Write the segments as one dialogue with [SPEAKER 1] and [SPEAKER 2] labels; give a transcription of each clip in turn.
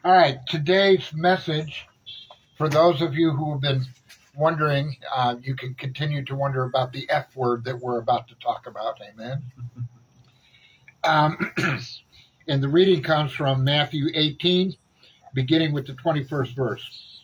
[SPEAKER 1] All right, today's message, for those of you who have been wondering, you can continue to wonder about the F word that we're about to talk about. Amen. And the reading comes from Matthew 18, beginning with the 21st verse.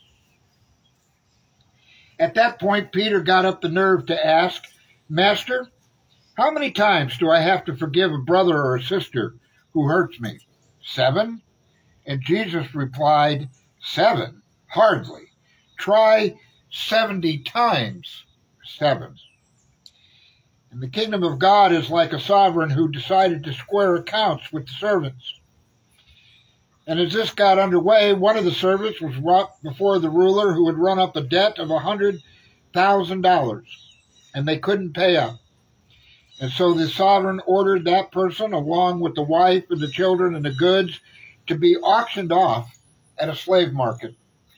[SPEAKER 1] At that point, Peter got up the nerve to ask, "Master, how many times do I have to forgive a brother or a sister who hurts me? 7?" And Jesus replied, 7? Hardly. Try 70 times 7. And the kingdom of God is like a sovereign who decided to square accounts with the servants. And as this got underway, one of the servants was brought before the ruler who had run up a debt of $100,000, and they couldn't pay up. And so the sovereign ordered that person, along with the wife and the children and the goods, to be auctioned off at a slave market.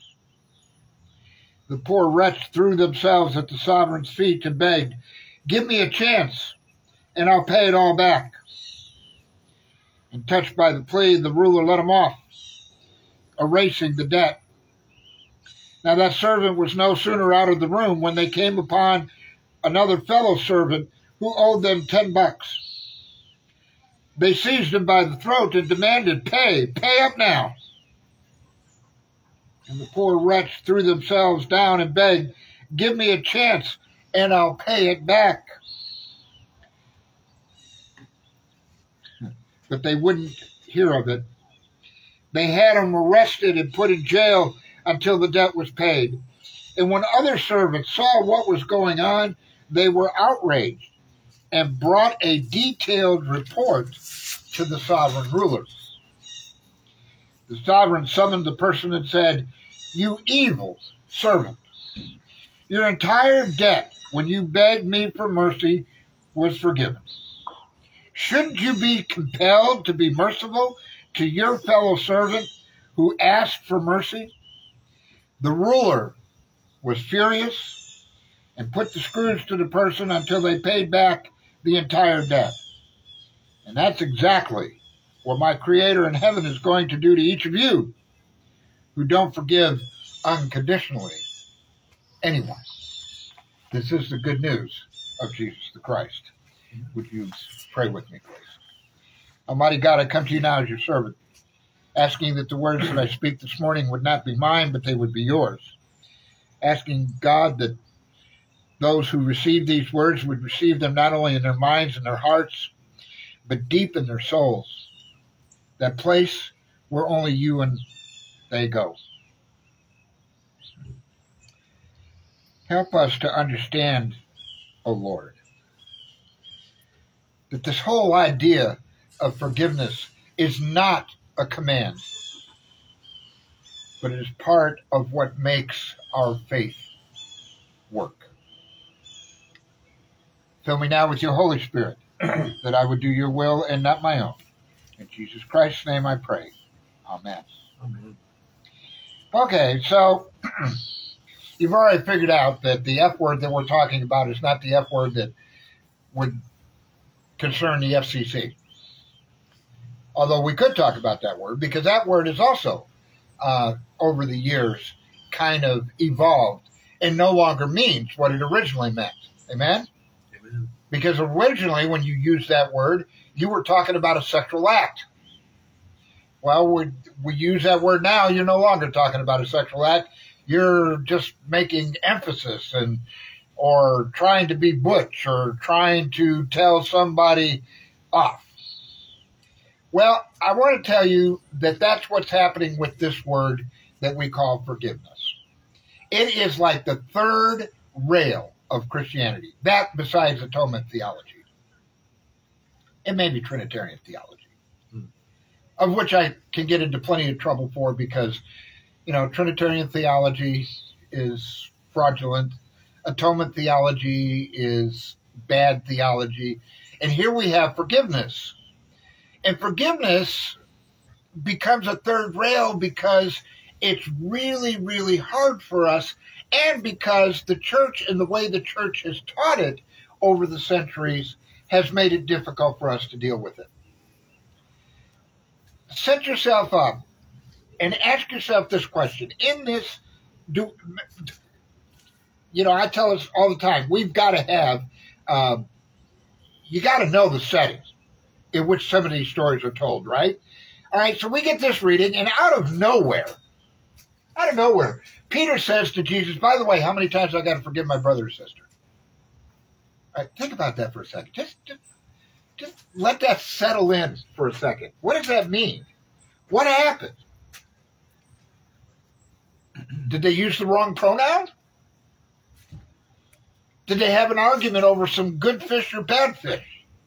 [SPEAKER 1] The poor wretch threw themselves at the sovereign's feet and begged, "Give me a chance, and I'll pay it all back." And touched by the plea, the ruler let him off, erasing the debt. Now that servant was no sooner out of the room when they came upon another fellow servant who owed them $10. They seized him by the throat and demanded, pay up now." And the poor wretch threw themselves down and begged, "Give me a chance and I'll pay it back." But they wouldn't hear of it. They had him arrested and put in jail until the debt was paid. And when other servants saw what was going on, they were outraged and brought a detailed report to the sovereign rulers. The sovereign summoned the person and said, "You evil servant, your entire debt when you begged me for mercy was forgiven. Shouldn't you be compelled to be merciful to your fellow servant who asked for mercy?" The ruler was furious and put the screws to the person until they paid back the entire debt. And that's exactly what my Creator in heaven is going to do to each of you who don't forgive unconditionally anyone. This is the good news of Jesus the Christ. Would you pray with me, please? Almighty God, I come to you now as your servant, asking that the words that I speak this morning would not be mine, but they would be yours. Asking, God, that those who receive these words would receive them not only in their minds and their hearts, but deep in their souls, that place where only you and they go. Help us to understand, O Lord, that this whole idea of forgiveness is not a command, but it is part of what makes our faith work. Fill me now with your Holy Spirit, that I would do your will and not my own. In Jesus Christ's name I pray. Amen.
[SPEAKER 2] Amen.
[SPEAKER 1] Okay, so you've already figured out that the F word that we're talking about is not the F word that would concern the FCC. Although we could talk about that word, because that word is also, over the years, kind of evolved and no longer means what it originally meant. Amen?
[SPEAKER 2] Amen.
[SPEAKER 1] Because originally, when you used that word, you were talking about a sexual act. Well, we use that word now, you're no longer talking about a sexual act. You're just making emphasis or trying to be butch or trying to tell somebody off. Well, I want to tell you that that's what's happening with this word that we call forgiveness. It is like the third rail of Christianity, that besides atonement theology. It may be Trinitarian theology, of which I can get into plenty of trouble for because, Trinitarian theology is fraudulent. Atonement theology is bad theology. And here we have forgiveness. And forgiveness becomes a third rail because it's really, really hard for us, and because the church and the way the church has taught it over the centuries has made it difficult for us to deal with it. Set yourself up And ask yourself this question. In this, I tell us all the time, we've got to have, you got to know the settings in which some of these stories are told, right? All right, so we get this reading, and out of nowhere, Peter says to Jesus, by the way, how many times I got to forgive my brother or sister? All right, think about that for a second. Just let that settle in for a second. What does that mean? What happened? Did they use the wrong pronoun? Did they have an argument over some good fish or bad fish?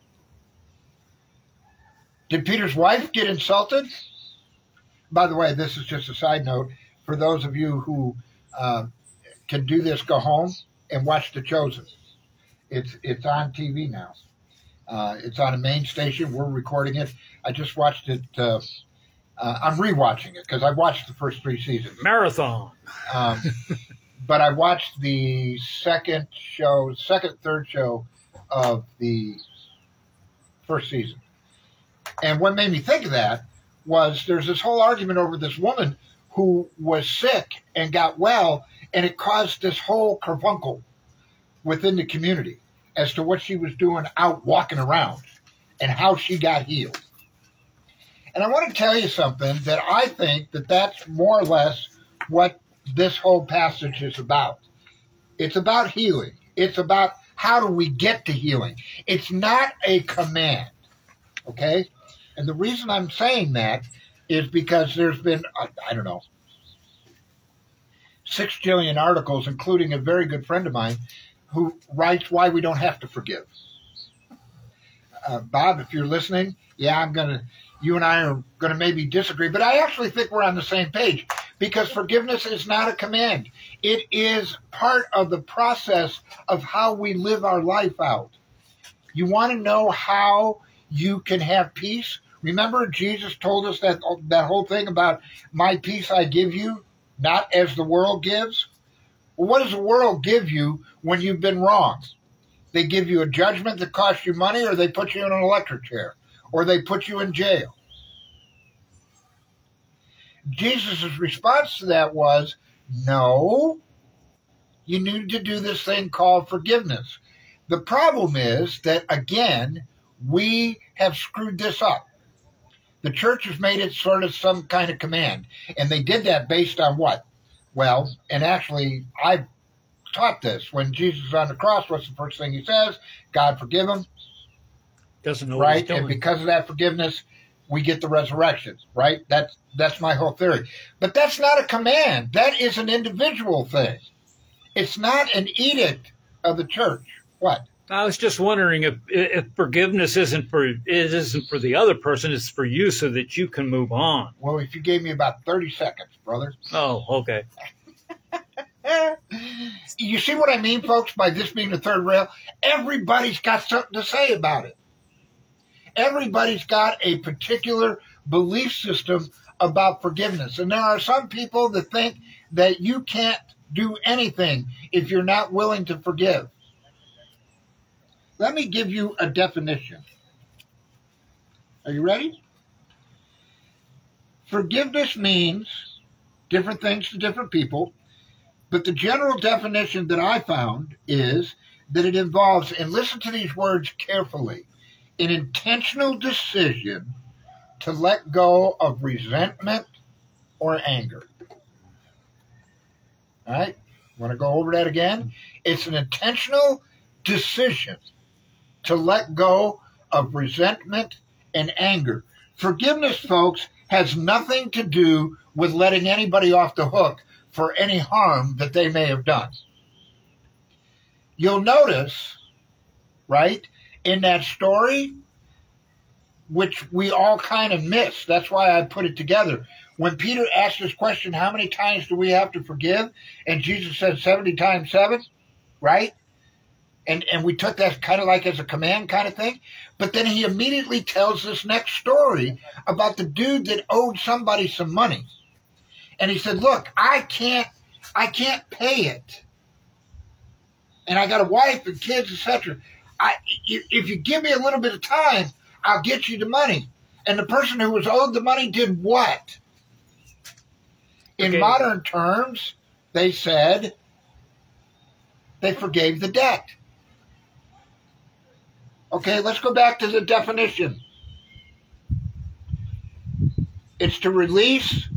[SPEAKER 1] Did Peter's wife get insulted? By the way, this is just a side note. For those of you who can do this, go home and watch The Chosen. It's on TV now. It's on a main station. We're recording it. I just watched it. I'm rewatching it because I watched the first 3 seasons.
[SPEAKER 2] Marathon.
[SPEAKER 1] But I watched the third show of the first season. And what made me think of that was there's this whole argument over this woman who was sick and got well, and it caused this whole carbuncle within the community as to what she was doing out walking around and how she got healed. And I want to tell you something that I think that's more or less what this whole passage is about. It's about healing. It's about how do we get to healing. It's not a command, okay? And the reason I'm saying that is because there's been, 6 jillion articles, including a very good friend of mine who writes why we don't have to forgive. Bob, if you're listening, you and I are going to maybe disagree, but I actually think we're on the same page because forgiveness is not a command. It is part of the process of how we live our life out. You want to know how you can have peace? Remember, Jesus told us that whole thing about my peace I give you, not as the world gives. Well, what does the world give you when you've been wrong? They give you a judgment that costs you money, or they put you in an electric chair, or they put you in jail. Jesus' response to that was, no, you need to do this thing called forgiveness. The problem is that, again, we have screwed this up. The church has made it sort of some kind of command, and they did that based on what? Well, and actually, I taught this. When Jesus is on the cross, what's the first thing he says? God forgive him.
[SPEAKER 2] Doesn't know what he's doing.
[SPEAKER 1] And because of that forgiveness, we get the resurrection, right? That's my whole theory. But that's not a command. That is an individual thing. It's not an edict of the church. What?
[SPEAKER 2] I was just wondering if forgiveness isn't for the other person, it's for you so that you can move on.
[SPEAKER 1] Well, if you gave me about 30 seconds, brother.
[SPEAKER 2] Oh, okay.
[SPEAKER 1] You see what I mean, folks, by this being the third rail? Everybody's got something to say about it. Everybody's got a particular belief system about forgiveness. And there are some people that think that you can't do anything if you're not willing to forgive. Let me give you a definition. Are you ready? Forgiveness means different things to different people, but the general definition that I found is that it involves, and listen to these words carefully, an intentional decision to let go of resentment or anger. All right? Want to go over that again? It's an intentional decision to let go of resentment and anger. Forgiveness, folks, has nothing to do with letting anybody off the hook for any harm that they may have done. You'll notice, right, in that story, which we all kind of miss. That's why I put it together. When Peter asked this question, how many times do we have to forgive? And Jesus said 70 times 7, right? And we took that kind of like as a command kind of thing. But then he immediately tells this next story about the dude that owed somebody some money. And he said, look, I can't pay it. And I got a wife and kids, etc. If you give me a little bit of time, I'll get you the money. And the person who was owed the money did what? In
[SPEAKER 2] Okay.
[SPEAKER 1] modern terms, they said they forgave the debt. Okay, let's go back to the definition. It's to release.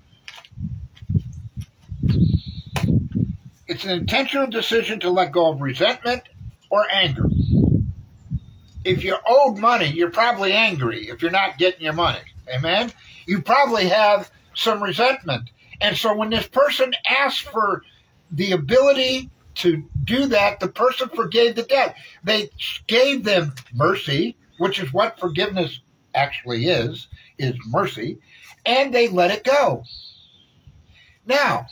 [SPEAKER 1] It's an intentional decision to let go of resentment or anger. If you're owed money, you're probably angry if you're not getting your money. Amen? You probably have some resentment. And so when this person asked for the ability to do that, the person forgave the debt. They gave them mercy, which is what forgiveness actually is mercy, and they let it go. Now,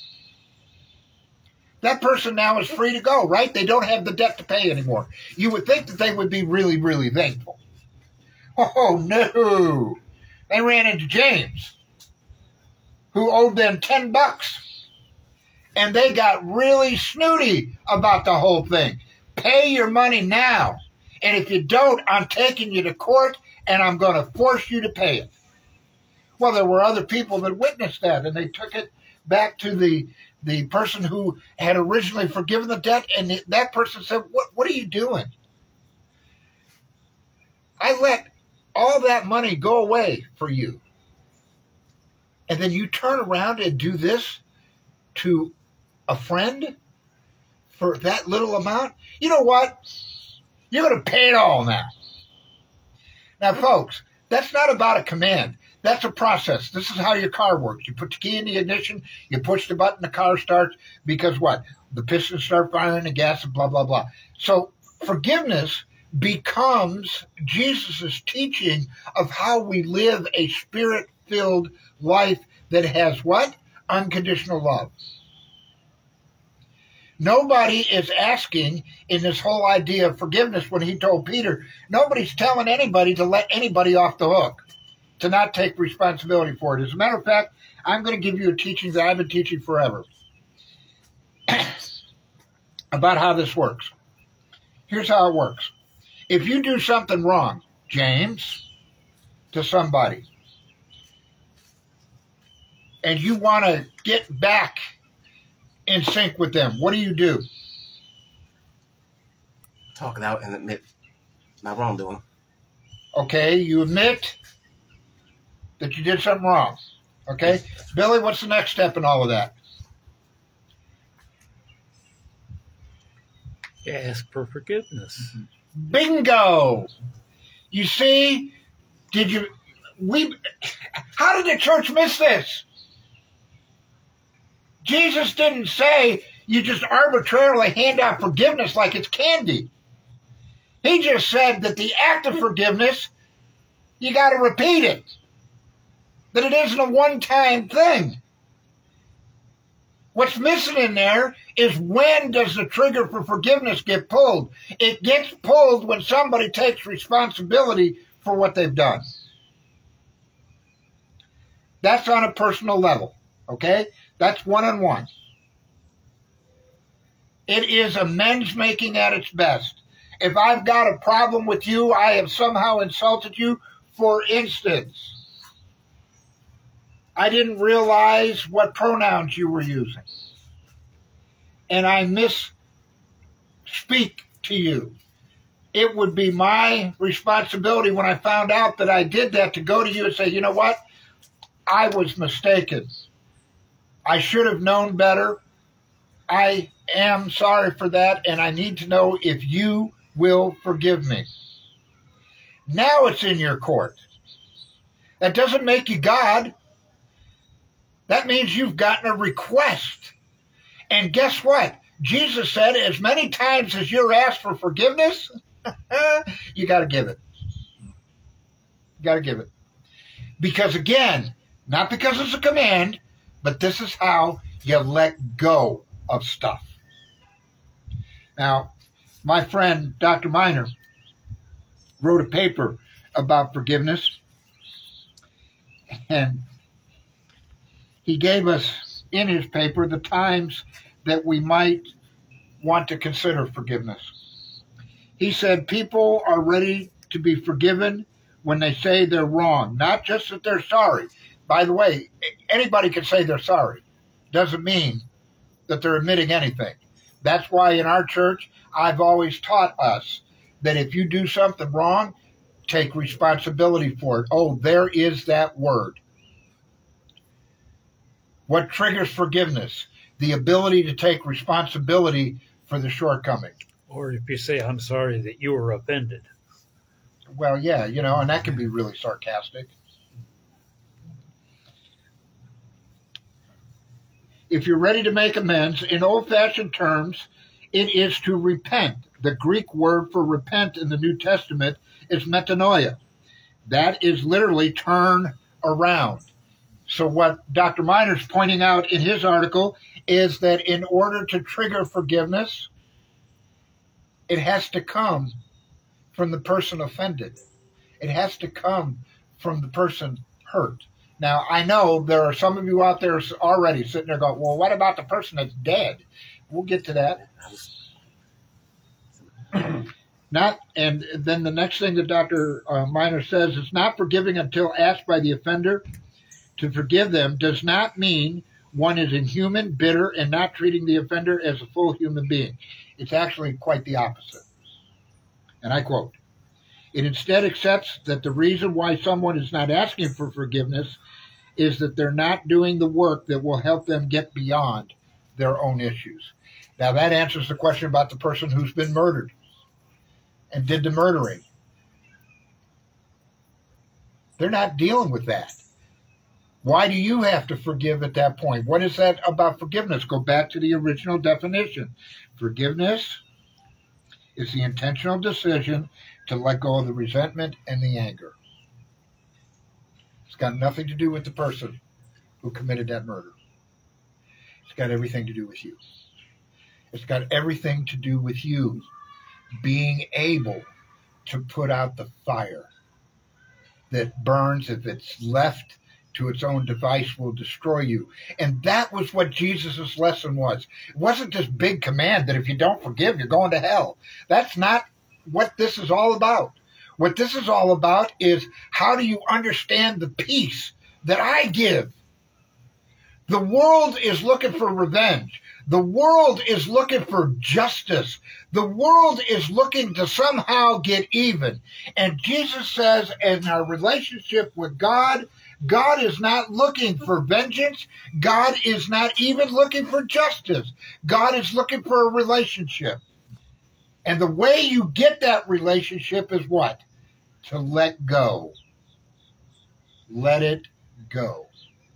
[SPEAKER 1] that person now is free to go, right? They don't have the debt to pay anymore. You would think that they would be really, really thankful. Oh, no. They ran into James, who owed them $10. And they got really snooty about the whole thing. Pay your money now. And if you don't, I'm taking you to court and I'm going to force you to pay it. Well, there were other people that witnessed that, and they took it back to the person who had originally forgiven the debt, and that person said, what are you doing? I let all that money go away for you. And then you turn around and do this to a friend for that little amount? You know what? You're going to pay it all now. Now, folks, that's not about a command. That's a process. This is how your car works. You put the key in the ignition, you push the button, the car starts, because what? The pistons start firing the gas and blah, blah, blah. So forgiveness becomes Jesus' teaching of how we live a spirit-filled life that has what? Unconditional love. Nobody is asking in this whole idea of forgiveness when he told Peter, nobody's telling anybody to let anybody off the hook, to not take responsibility for it. As a matter of fact, I'm going to give you a teaching that I've been teaching forever about how this works. Here's how it works. If you do something wrong, James, to somebody, and you want to get back in sync with them, what do?
[SPEAKER 3] Talk it out and admit my wrongdoing.
[SPEAKER 1] Okay, you admit that you did something wrong. Okay? Billy, what's the next step in all of that?
[SPEAKER 2] Ask for forgiveness.
[SPEAKER 1] Bingo! You see, how did the church miss this? Jesus didn't say you just arbitrarily hand out forgiveness like it's candy. He just said that the act of forgiveness, you got to repeat it. That it isn't a one-time thing. What's missing in there is, when does the trigger for forgiveness get pulled? It gets pulled when somebody takes responsibility for what they've done. That's on a personal level, okay? That's one-on-one. It is amends making at its best. If I've got a problem with you, I have somehow insulted you. For instance, I didn't realize what pronouns you were using, and I misspeak to you. It would be my responsibility when I found out that I did that to go to you and say, you know what? I was mistaken. I should have known better. I am sorry for that, and I need to know if you will forgive me. Now it's in your court. That doesn't make you God. That means you've gotten a request. And guess what? Jesus said, as many times as you're asked for forgiveness, you got to give it. You got to give it. Because again, not because it's a command, but this is how you let go of stuff. Now, my friend, Dr. Miner, wrote a paper about forgiveness, and he gave us in his paper the times that we might want to consider forgiveness. He said people are ready to be forgiven when they say they're wrong, not just that they're sorry. By the way, anybody can say they're sorry. Doesn't mean that they're admitting anything. That's why in our church, I've always taught us that if you do something wrong, take responsibility for it. Oh, there is that word. What triggers forgiveness? The ability to take responsibility for the shortcoming.
[SPEAKER 2] Or if you say, I'm sorry that you were offended.
[SPEAKER 1] Well, yeah, and that can be really sarcastic. If you're ready to make amends, in old-fashioned terms, it is to repent. The Greek word for repent in the New Testament is metanoia. That is literally turn around. So what Dr. Miner's pointing out in his article is that in order to trigger forgiveness, it has to come from the person offended. It has to come from the person hurt. Now, I know there are some of you out there already sitting there going, well, what about the person that's dead? We'll get to that. And then the next thing that Dr. Miner says is not forgiving until asked by the offender to forgive them does not mean one is inhuman, bitter, and not treating the offender as a full human being. It's actually quite the opposite. And I quote, it instead accepts that the reason why someone is not asking for forgiveness is that they're not doing the work that will help them get beyond their own issues. Now that answers the question about the person who's been murdered and did the murdering. They're not dealing with that. Why do you have to forgive at that point? What is that about forgiveness? Go back to the original definition. Forgiveness is the intentional decision to let go of the resentment and the anger. It's got nothing to do with the person who committed that murder. It's got everything to do with you. It's got everything to do with you being able to put out the fire that burns. If it's left to its own device, will destroy you. And that was what Jesus' lesson was. It wasn't this big command that if you don't forgive, you're going to hell. That's not what this is all about. What this is all about is how do you understand the peace that I give? The world is looking for revenge. The world is looking for justice. The world is looking to somehow get even. And Jesus says in our relationship with God, God is not looking for vengeance. God is not even looking for justice. God is looking for a relationship. And the way you get that relationship is what? To let go. Let it go.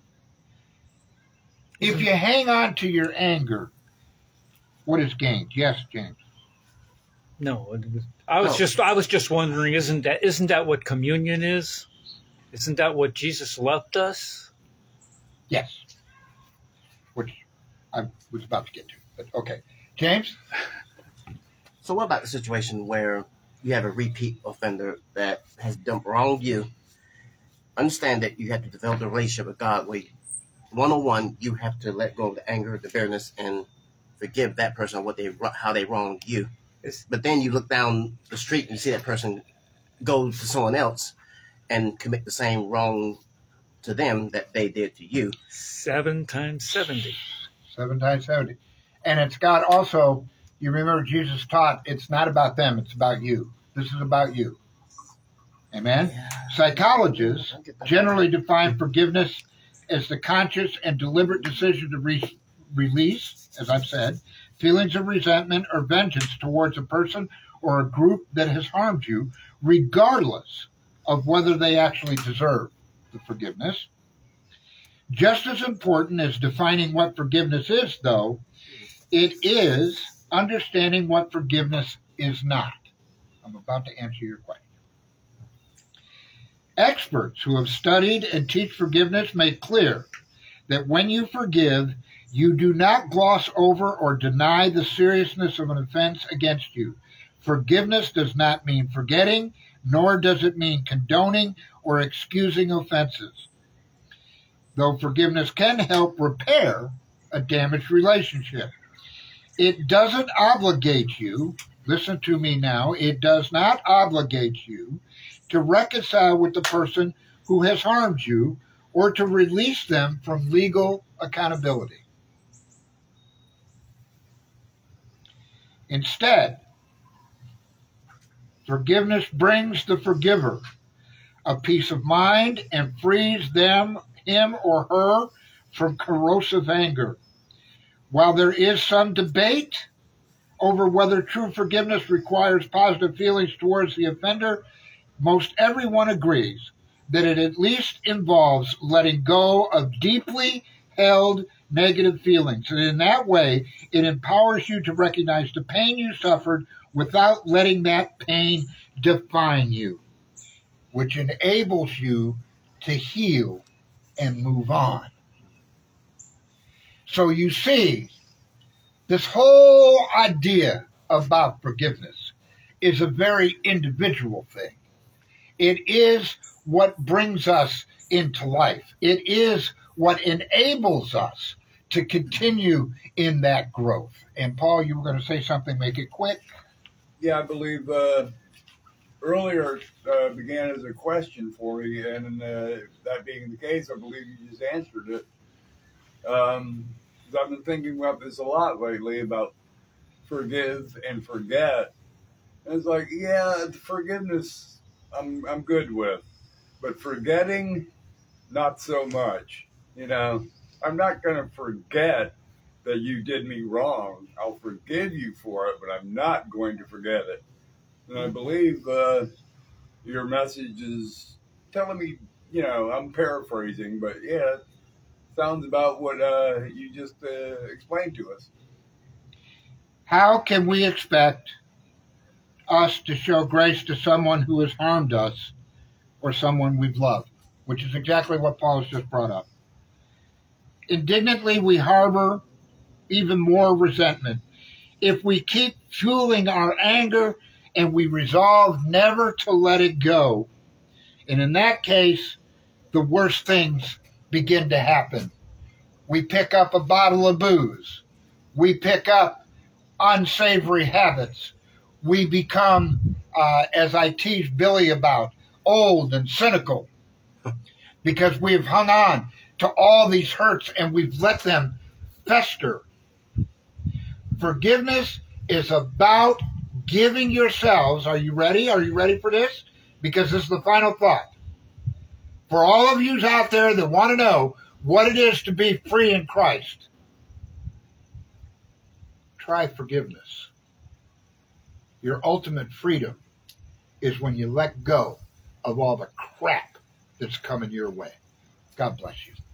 [SPEAKER 1] If you hang on to your anger, what is gained? Yes, James.
[SPEAKER 2] No, I was just wondering, isn't that what communion is? Isn't that what Jesus left us?
[SPEAKER 1] Yes. Which I was about to get to. But okay. James?
[SPEAKER 3] So what about the situation where you have a repeat offender that has wronged you? Understand that you have to develop a relationship with God where one-on-one you have to let go of the anger, the bitterness, and forgive that person how they wronged you. But then you look down the street and see that person go to someone else and commit the same wrong to them that they did to you.
[SPEAKER 2] 7 times 70.
[SPEAKER 1] 7 times 70. And it's got also, you remember Jesus taught, it's not about them, it's about you. This is about you. Amen? Yeah. Psychologists generally define forgiveness as the conscious and deliberate decision to release, as I've said, feelings of resentment or vengeance towards a person or a group that has harmed you, regardless of whether they actually deserve the forgiveness. Just as important as defining what forgiveness is, though, it is understanding what forgiveness is not. I'm about to answer your question. Experts who have studied and teach forgiveness make clear that when you forgive, you do not gloss over or deny the seriousness of an offense against you. Forgiveness does not mean forgetting, nor does it mean condoning or excusing offenses. Though forgiveness can help repair a damaged relationship, it doesn't obligate you, listen to me now, it does not obligate you to reconcile with the person who has harmed you or to release them from legal accountability. Instead, forgiveness brings the forgiver a peace of mind and frees him or her from corrosive anger. While there is some debate over whether true forgiveness requires positive feelings towards the offender, most everyone agrees that it at least involves letting go of deeply held negative feelings. And in that way, it empowers you to recognize the pain you suffered without letting that pain define you, which enables you to heal and move on. So you see, this whole idea about forgiveness is a very individual thing. It is what brings us into life. It is what enables us to continue in that growth. And Paul, you were going to say something, make it quick.
[SPEAKER 4] Yeah, I believe earlier began as a question for you, and that being the case, I believe you just answered it. I've been thinking about this a lot lately about forgive and forget. And it's like, yeah, forgiveness I'm good with, but forgetting, not so much. You know, I'm not going to forget that you did me wrong. I'll forgive you for it, but I'm not going to forget it. And I believe your message is telling me, you know, I'm paraphrasing, but yeah, it sounds about what you just explained to us.
[SPEAKER 1] How can we expect us to show grace to someone who has harmed us or someone we've loved? Which is exactly what Paul has just brought up. Indignantly, we harbor even more resentment. If we keep fueling our anger and we resolve never to let it go, and in that case, the worst things begin to happen. We pick up a bottle of booze. We pick up unsavory habits. We become, as I teased Billy about, old and cynical because we've hung on to all these hurts and we've let them fester. Forgiveness is about giving yourselves, are you ready? Are you ready for this? Because this is the final thought. For all of you out there that want to know what it is to be free in Christ, try forgiveness. Your ultimate freedom is when you let go of all the crap that's coming your way. God bless you.